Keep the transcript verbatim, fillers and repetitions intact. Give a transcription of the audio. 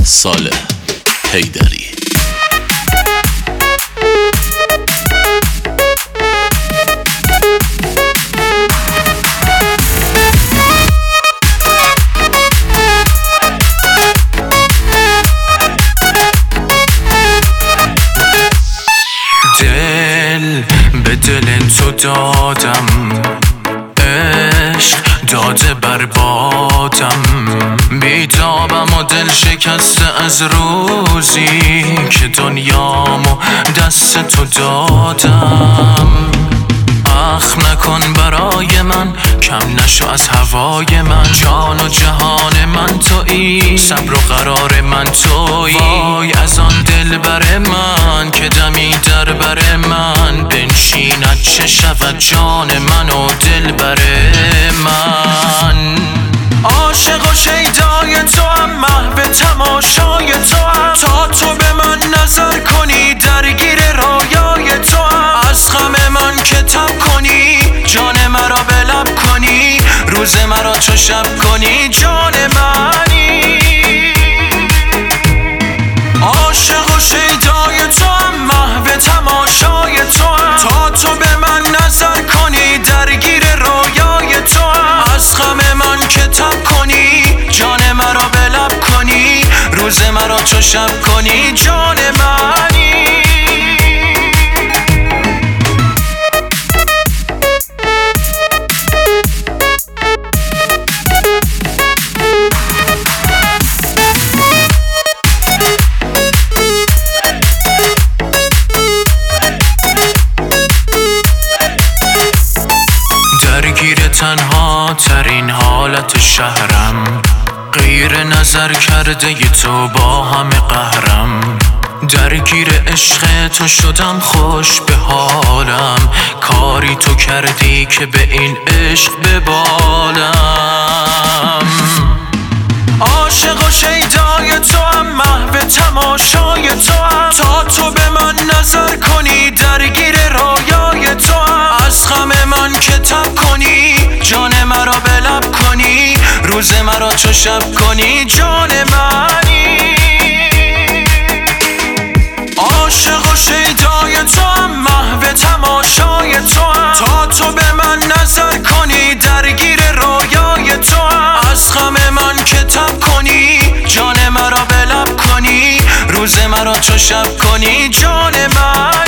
صالح حیدری. دل به دل تو دادم، عشق داده بربادم، بیتابم و دل شکسته از روزی که دنیامو دست تو دادم. اخم نکن برای من، کم نشو از هوای من، جان و جهان من تویی، صبر و قرار من تویی. وای از آن دل بر من که دمی در بر من بنشیند، چه شود جان من و دل بر من. عاشق و شیدای تو هم، محو تماشای تو هم، تا تو به من نظر کنی درگیر رایای تو هم. از غم من که تب کنی، جان مرا به لب کنی، روز مرا چو شب کنی، جان منی. عاشق و شیدای تو هم، محو تماشای تو هم، تا تو به من نظر کنی درگیر رایای تو هم. از غم من که تب کنی، جان مرا به لب کنی، روز مرا چو شب کنی، جان منی. درگیر تنها ترین حالت شهرم، غیر نظر کرده ی تو با همه قهرم. درگیر عشق تو شدم خوش به حالم، کاری تو کردی که به این عشق ببالم. عاشق و شیدای تو هم، محو تماشای تو هم، تا تو به من نظر کنی درگیر رایای تو هم. از غم من که تب کنی، جان مرا به لب کنی، روز مرا چو شب کنی، جان منی. عاشق و شیدای تو هم، محو تماشای تو هم، تا تو به من نظر کنی درگیر رایای تو هم. از غم من که تب کنی، جان مرا به لب کنی، روز مرا چو شب کنی، جان من.